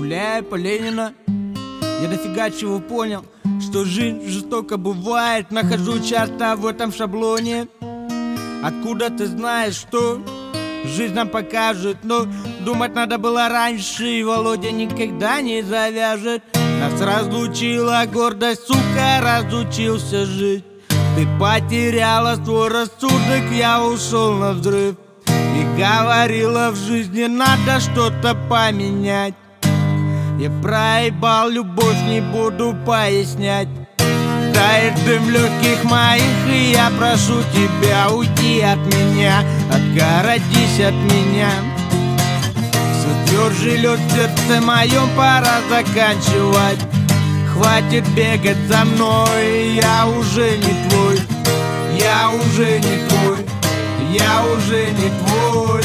Гуляя по Ленина, я дофига чего понял, что жизнь жестоко бывает. Нахожу часто в этом шаблоне. Откуда ты знаешь, что жизнь нам покажет? Но думать надо было раньше, и Володя никогда не завяжет. Нас разлучила гордость, сука, разучился жить. Ты потеряла свой рассудок, я ушел на взрыв. И говорила, в жизни надо что-то поменять. Я проебал любовь, не буду пояснять. Тает дым в легких моих, и я прошу тебя, уйди от меня, отгородись от меня. Все тверже лед в сердце моем, пора заканчивать. Хватит бегать за мной, я уже не твой. Я уже не твой. Я уже не твой.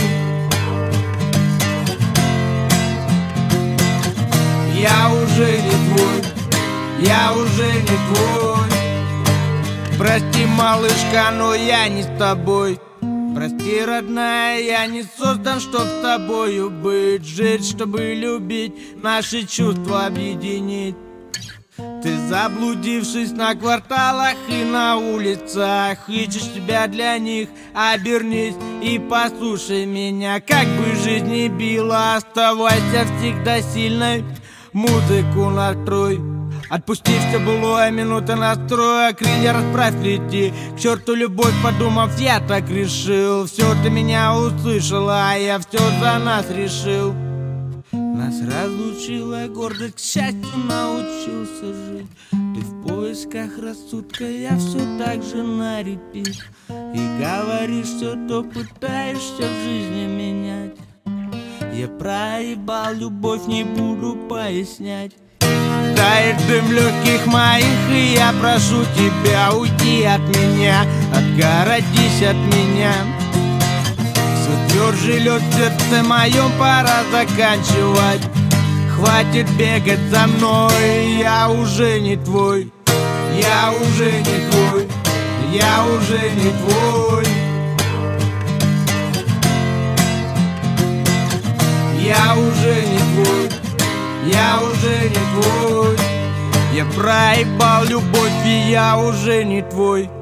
Я уже не твой. Я уже не твой. Прости, малышка, но я не с тобой. Прости, родная, я не создан, чтоб с тобою быть. Жить, чтобы любить, наши чувства объединить. Ты, заблудившись на кварталах и на улицах, ищешь себя для них, обернись и послушай меня. Как бы жизнь ни била, оставайся всегда сильной. Музыку настрой, отпусти все былое, минуты настроя, крылья расправь, лети. К черту любовь, подумав, я так решил. Все, ты меня услышала, а я все за нас решил. Нас разлучила гордость, к счастью научился жить. Ты в поисках рассудка, я все так же на репит. И говоришь все, то пытаешься в жизни менять. Я проебал любовь, не буду пояснять. Тает дым в легких моих, и я прошу тебя, уйди от меня, отгородись от меня. Все тверже лед в сердце моем, пора заканчивать. Хватит бегать за мной, я уже не твой. Я уже не твой. Я уже не твой. Я уже не твой. Я уже не твой. Я проебал любовь, и я уже не твой.